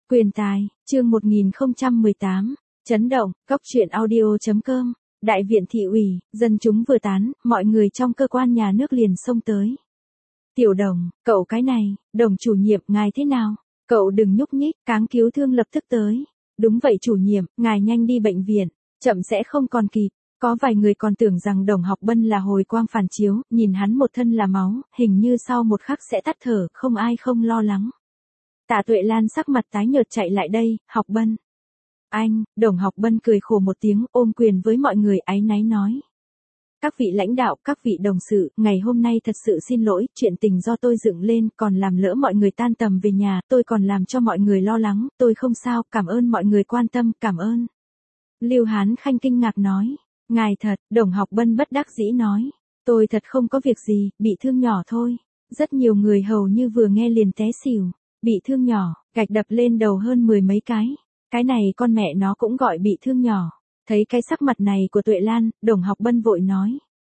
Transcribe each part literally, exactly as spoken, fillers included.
Quyền tài, chương một nghìn không trăm mười tám, chấn động, cóc truyện audio.com, đại viện thị ủy, dân chúng vừa tán, mọi người trong cơ quan nhà nước liền xông tới. Tiểu Đồng, cậu cái này, Đồng chủ nhiệm, ngài thế nào? Cậu đừng nhúc nhích, cáng cứu thương lập tức tới. Đúng vậy chủ nhiệm, ngài nhanh đi bệnh viện, chậm sẽ không còn kịp. Có vài người còn tưởng rằng Đồng Học Bân là hồi quang phản chiếu, nhìn hắn một thân là máu, hình như sau một khắc sẽ tắt thở, không ai không lo lắng. Tạ Tuệ Lan sắc mặt tái nhợt chạy lại đây, Học Bân. Anh, Đồng Học Bân cười khổ một tiếng, ôm quyền với mọi người áy náy nói. Các vị lãnh đạo, các vị đồng sự, ngày hôm nay thật sự xin lỗi, chuyện tình do tôi dựng lên, còn làm lỡ mọi người tan tầm về nhà, tôi còn làm cho mọi người lo lắng, tôi không sao, cảm ơn mọi người quan tâm, cảm ơn. Lưu Hán Khanh kinh ngạc nói. Ngài thật, Đồng Học Bân bất đắc dĩ nói. Tôi thật không có việc gì, bị thương nhỏ thôi. Rất nhiều người hầu như vừa nghe liền té xỉu. Bị thương nhỏ, gạch đập lên đầu hơn mười mấy cái. Cái này con mẹ nó cũng gọi bị thương nhỏ. Thấy cái sắc mặt này của Tuệ Lan, Đồng Học Bân vội nói.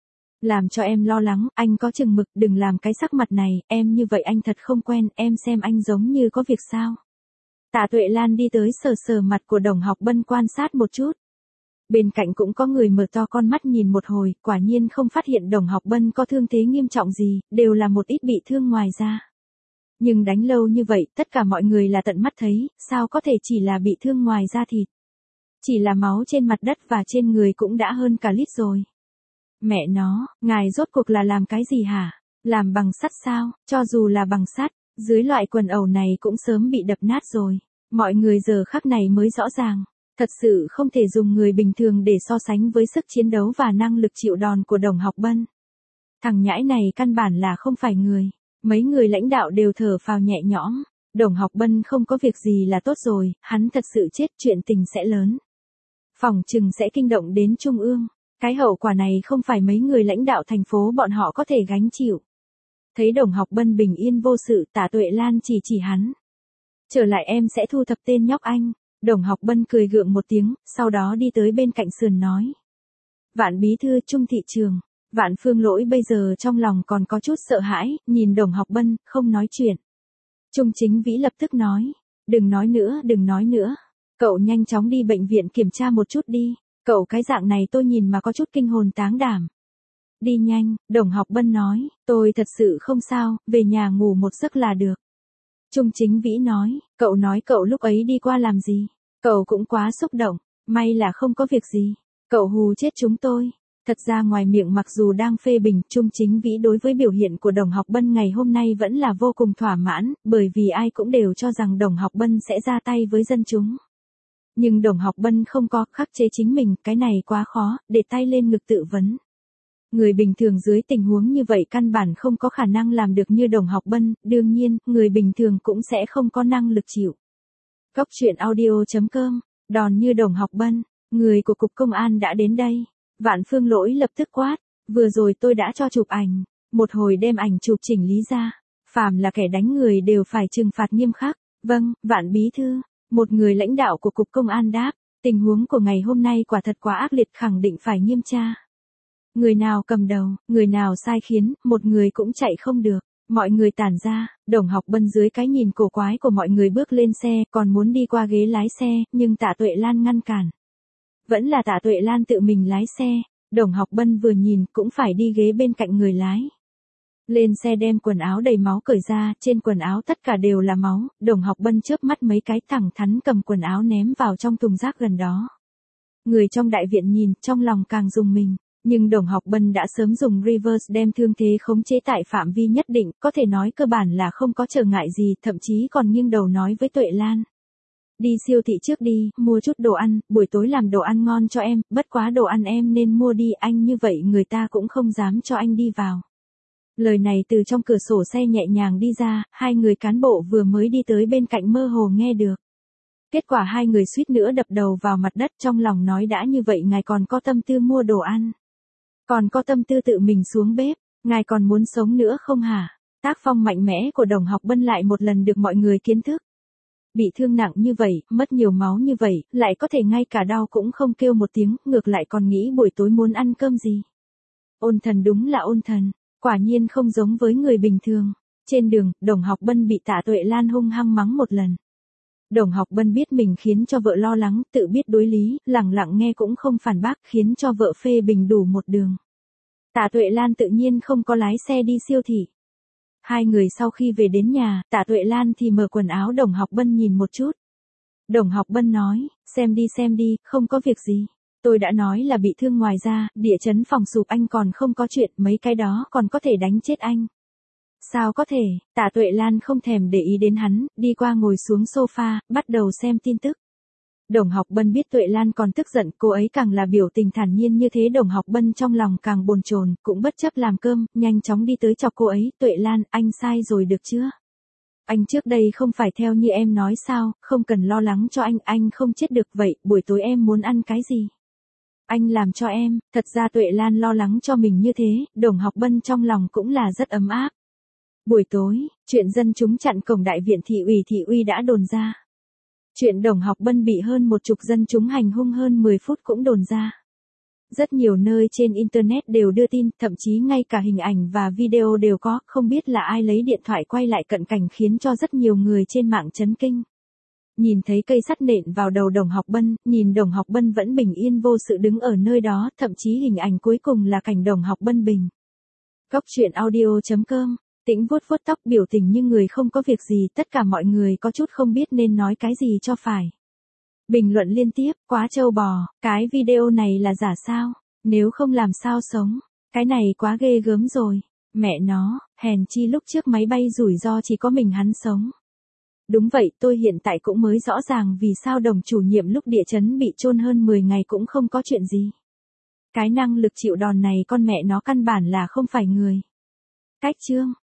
Làm cho em lo lắng, anh có chừng mực, đừng làm cái sắc mặt này, em như vậy anh thật không quen, em xem anh giống như có việc sao. Tạ Tuệ Lan đi tới sờ sờ mặt của Đồng Học Bân quan sát một chút. Bên cạnh cũng có người mở to con mắt nhìn một hồi, quả nhiên không phát hiện Đồng Học Bân có thương thế nghiêm trọng gì, đều là một ít bị thương ngoài ra. Nhưng đánh lâu như vậy, tất cả mọi người là tận mắt thấy, sao có thể chỉ là bị thương ngoài da thịt. Chỉ là máu trên mặt đất và trên người cũng đã hơn cả lít rồi. Mẹ nó, ngài rốt cuộc là làm cái gì hả? Làm bằng sắt sao? Cho dù là bằng sắt, dưới loại quần ẩu này cũng sớm bị đập nát rồi. Mọi người giờ khắc này mới rõ ràng. Thật sự không thể dùng người bình thường để so sánh với sức chiến đấu và năng lực chịu đòn của Đồng Học Bân. Thằng nhãi này căn bản là không phải người. Mấy người lãnh đạo đều thở phào nhẹ nhõm. Đồng Học Bân không có việc gì là tốt rồi, hắn thật sự chết chuyện tình sẽ lớn. Phòng trừng sẽ kinh động đến Trung ương. Cái hậu quả này không phải mấy người lãnh đạo thành phố bọn họ có thể gánh chịu. Thấy Đồng Học Bân bình yên vô sự, Tạ Tuệ Lan chỉ chỉ hắn. Trở lại em sẽ thu thập tên nhóc anh. Đồng Học Bân cười gượng một tiếng, sau đó đi tới bên cạnh sườn nói. Vạn bí thư Trung thị trường, Vạn Phương Lỗi bây giờ trong lòng còn có chút sợ hãi, nhìn Đồng Học Bân, không nói chuyện. Trung Chính Vĩ lập tức nói, đừng nói nữa, đừng nói nữa. Cậu nhanh chóng đi bệnh viện kiểm tra một chút đi, cậu cái dạng này tôi nhìn mà có chút kinh hồn táng đảm. Đi nhanh, Đồng Học Bân nói, tôi thật sự không sao, về nhà ngủ một giấc là được. Trung Chính Vĩ nói, cậu nói cậu lúc ấy đi qua làm gì? Cậu cũng quá xúc động, may là không có việc gì. Cậu hù chết chúng tôi. Thật ra ngoài miệng mặc dù đang phê bình, Trung Chính Vĩ đối với biểu hiện của Đồng Học Bân ngày hôm nay vẫn là vô cùng thỏa mãn, bởi vì ai cũng đều cho rằng Đồng Học Bân sẽ ra tay với dân chúng. Nhưng Đồng Học Bân không có khắc chế chính mình, cái này quá khó, để tay lên ngực tự vấn. Người bình thường dưới tình huống như vậy căn bản không có khả năng làm được như Đồng Học Bân, đương nhiên, người bình thường cũng sẽ không có năng lực chịu. Cóc truyện audio.com, đòn như Đồng Học Bân, người của Cục Công an đã đến đây. Vạn Phương Lỗi lập tức quát, vừa rồi tôi đã cho chụp ảnh, một hồi đem ảnh chụp chỉnh lý ra. Phàm là kẻ đánh người đều phải trừng phạt nghiêm khắc. Vâng, Vạn bí thư, một người lãnh đạo của Cục Công an đáp, tình huống của ngày hôm nay quả thật quá ác liệt, khẳng định phải nghiêm tra. Người nào cầm đầu, người nào sai khiến, một người cũng chạy không được. Mọi người tản ra, Đồng Học Bân dưới cái nhìn cổ quái của mọi người bước lên xe, còn muốn đi qua ghế lái xe, nhưng Tạ Tuệ Lan ngăn cản. Vẫn là Tạ Tuệ Lan tự mình lái xe, Đồng Học Bân vừa nhìn cũng phải đi ghế bên cạnh người lái. Lên xe đem quần áo đầy máu cởi ra, trên quần áo tất cả đều là máu, Đồng Học Bân chớp mắt mấy cái thẳng thắn cầm quần áo ném vào trong thùng rác gần đó. Người trong đại viện nhìn, trong lòng càng rùng mình. Nhưng Đồng Học Bân đã sớm dùng reverse đem thương thế khống chế tại phạm vi nhất định, có thể nói cơ bản là không có trở ngại gì, thậm chí còn nghiêng đầu nói với Tuệ Lan. Đi siêu thị trước đi, mua chút đồ ăn, buổi tối làm đồ ăn ngon cho em, bất quá đồ ăn em nên mua đi, anh như vậy người ta cũng không dám cho anh đi vào. Lời này từ trong cửa sổ xe nhẹ nhàng đi ra, hai người cán bộ vừa mới đi tới bên cạnh mơ hồ nghe được. Kết quả hai người suýt nữa đập đầu vào mặt đất, trong lòng nói đã như vậy ngài còn có tâm tư mua đồ ăn. Còn có tâm tư tự mình xuống bếp, ngài còn muốn sống nữa không hả? Tác phong mạnh mẽ của Đồng Học Bân lại một lần được mọi người kiến thức. Bị thương nặng như vậy, mất nhiều máu như vậy, lại có thể ngay cả đau cũng không kêu một tiếng, ngược lại còn nghĩ buổi tối muốn ăn cơm gì. Ôn thần đúng là ôn thần, quả nhiên không giống với người bình thường. Trên đường, Đồng Học Bân bị Tạ Tuệ Lan hung hăng mắng một lần. Đồng Học Bân biết mình khiến cho vợ lo lắng, tự biết đối lý, lẳng lặng nghe cũng không phản bác, khiến cho vợ phê bình đủ một đường. Tạ Tuệ Lan tự nhiên không có lái xe đi siêu thị. Hai người sau khi về đến nhà, Tạ Tuệ Lan thì mở quần áo Đồng Học Bân nhìn một chút. Đồng Học Bân nói, xem đi xem đi, không có việc gì. Tôi đã nói là bị thương ngoài ra, địa chấn phòng sụp anh còn không có chuyện, mấy cái đó còn có thể đánh chết anh. Sao có thể, Tạ Tuệ Lan không thèm để ý đến hắn, đi qua ngồi xuống sofa, bắt đầu xem tin tức. Đồng Học Bân biết Tuệ Lan còn tức giận, cô ấy càng là biểu tình thản nhiên như thế, Đồng Học Bân trong lòng càng bồn chồn, cũng bất chấp làm cơm, nhanh chóng đi tới chọc cô ấy, Tuệ Lan, anh sai rồi được chưa? Anh trước đây không phải theo như em nói sao, không cần lo lắng cho anh, anh không chết được, vậy, buổi tối em muốn ăn cái gì? Anh làm cho em, thật ra Tuệ Lan lo lắng cho mình như thế, Đồng Học Bân trong lòng cũng là rất ấm áp. Buổi tối, chuyện dân chúng chặn cổng đại viện thị ủy thị uy đã đồn ra. Chuyện Đồng Học Bân bị hơn một chục dân chúng hành hung hơn mười phút cũng đồn ra. Rất nhiều nơi trên Internet đều đưa tin, thậm chí ngay cả hình ảnh và video đều có, không biết là ai lấy điện thoại quay lại cận cảnh khiến cho rất nhiều người trên mạng chấn kinh. Nhìn thấy cây sắt nện vào đầu Đồng Học Bân, nhìn Đồng Học Bân vẫn bình yên vô sự đứng ở nơi đó, thậm chí hình ảnh cuối cùng là cảnh Đồng Học Bân bình. Cóc truyện audio chấm com, Tĩnh vuốt vuốt tóc biểu tình như người không có việc gì, tất cả mọi người có chút không biết nên nói cái gì cho phải. Bình luận liên tiếp, quá trâu bò, cái video này là giả sao, nếu không làm sao sống, cái này quá ghê gớm rồi, mẹ nó, hèn chi lúc trước máy bay rủi ro chỉ có mình hắn sống. Đúng vậy, tôi hiện tại cũng mới rõ ràng vì sao Đồng chủ nhiệm lúc địa chấn bị chôn hơn mười ngày cũng không có chuyện gì. Cái năng lực chịu đòn này con mẹ nó căn bản là không phải người. Cách chương